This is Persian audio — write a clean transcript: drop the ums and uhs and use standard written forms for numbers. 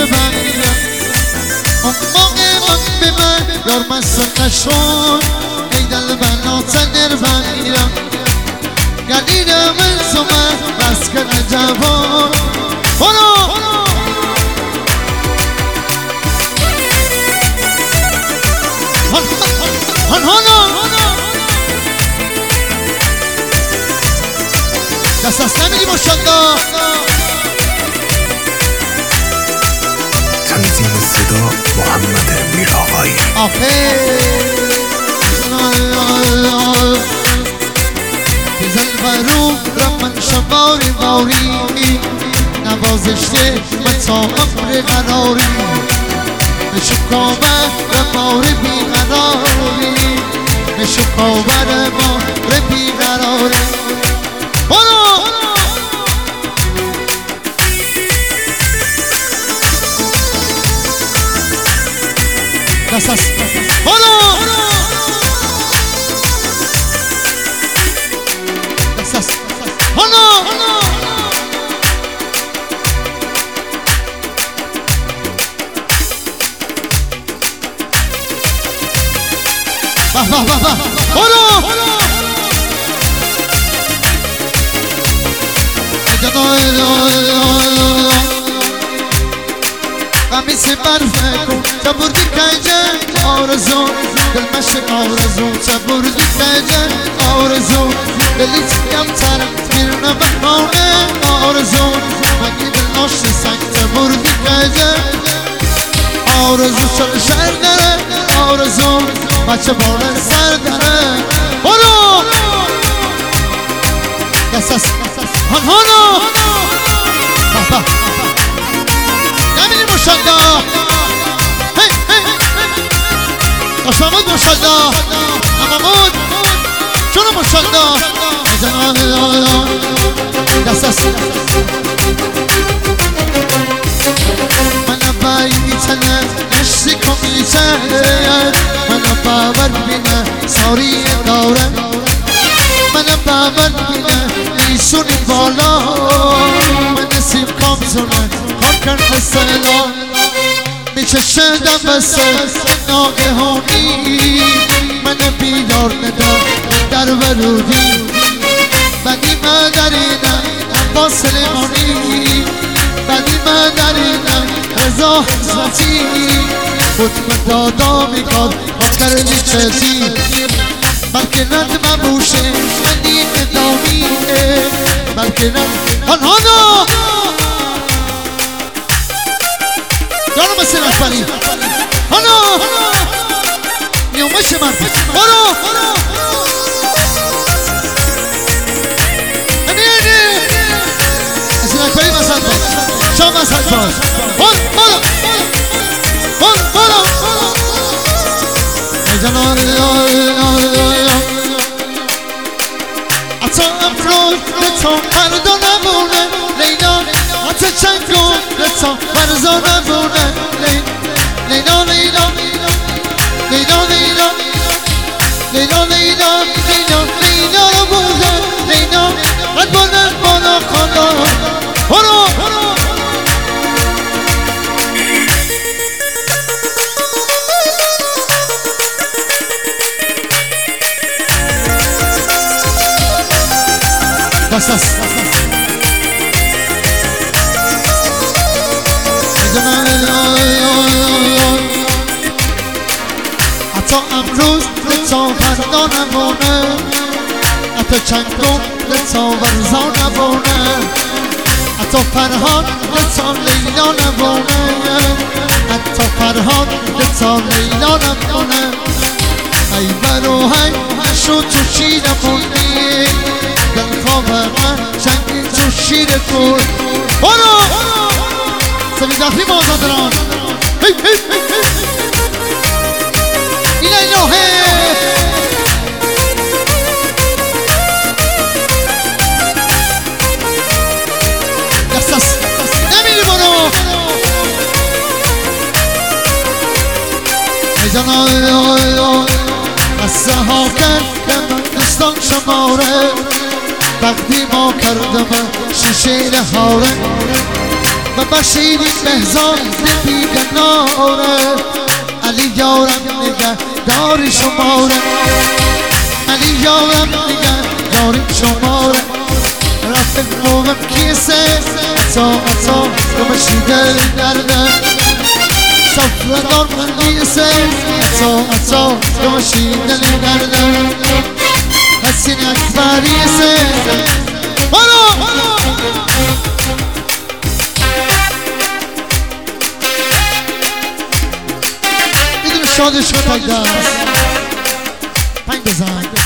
بمیرم اون موقع من به من یار مست نشون ای دل بنات نر بمیرم گلیرم از من بس کرد جوان برو دست از نمیدی ماشالله تنظیم صدا محمد میرآقایی بزن برو رمن شباری باری نوازشته من تا عمر قراری نشکاوه رمار بیقراری نشکاوه رمار بیقراری برو دست از برو دست از برو برو قمیس برفه کن تا بردی کجن آرزو دل مشک آرزو تا بردی کجن آرزو دلی چیم ترم بیرونه بخانه آرزو مگی دل ناشت سنگ تا بردی کجن آرزو چل شهر داره آرزو بچه بالا سر داره برو دست از هانو نمیدی ماشالله داشت محمود ماشالله محمود چونو ماشالله دست از من بایتنه نشتی کمیتن من باور بینه ساری داره من باور بینه نیسونی بالا من نسیم کامزونه کام کرد حسلا میچشدم بسه ناگهانی من بیدار نده در ورودی بدی مدرینم عباس سلیمانی بدی مدرینم رضا حضرتی خود دادا میکاد ما کردی چزی بلکه ند مبوشه منی ادامیه بلکه ند هانو یارو مثل رشبری هانو نیومش من برو از این اکبری مسند باش شام مسند باش برو حتی امروز لطا فردا نمونه لیلا حتی چند کن لطا فردا نمونه لیلا لیلا لیلا لیلا لیلا لیلا لیلا لیلا رو بوده لیلا قد بلند بالا خدا برو دست از حتی امروز لطا فردا نمونه حتی چندم لطا ورزا نمونه حتی فرهاد لطا لیلا نمونه حتی فرهاد لطا لیلا نمونه ای برو های نشو تو شیرمونی دل خواب من چنگی تو شیر کن برو سویدافی مازادران این الهه دست نمیری برو میزنان قصه ها کرد من دستان شماره وقتی ما کردم شیشه هاره و بر شیری بهزاد بی کناره علی یارم نگه داری شماره علی یارم نگه داری شماره رفت قوم کیسه عطا کمشی دل درده سفردار من کیسه عطا کمشی دل درده حسین اکبریسه شادش کن تک دست پنگ بزن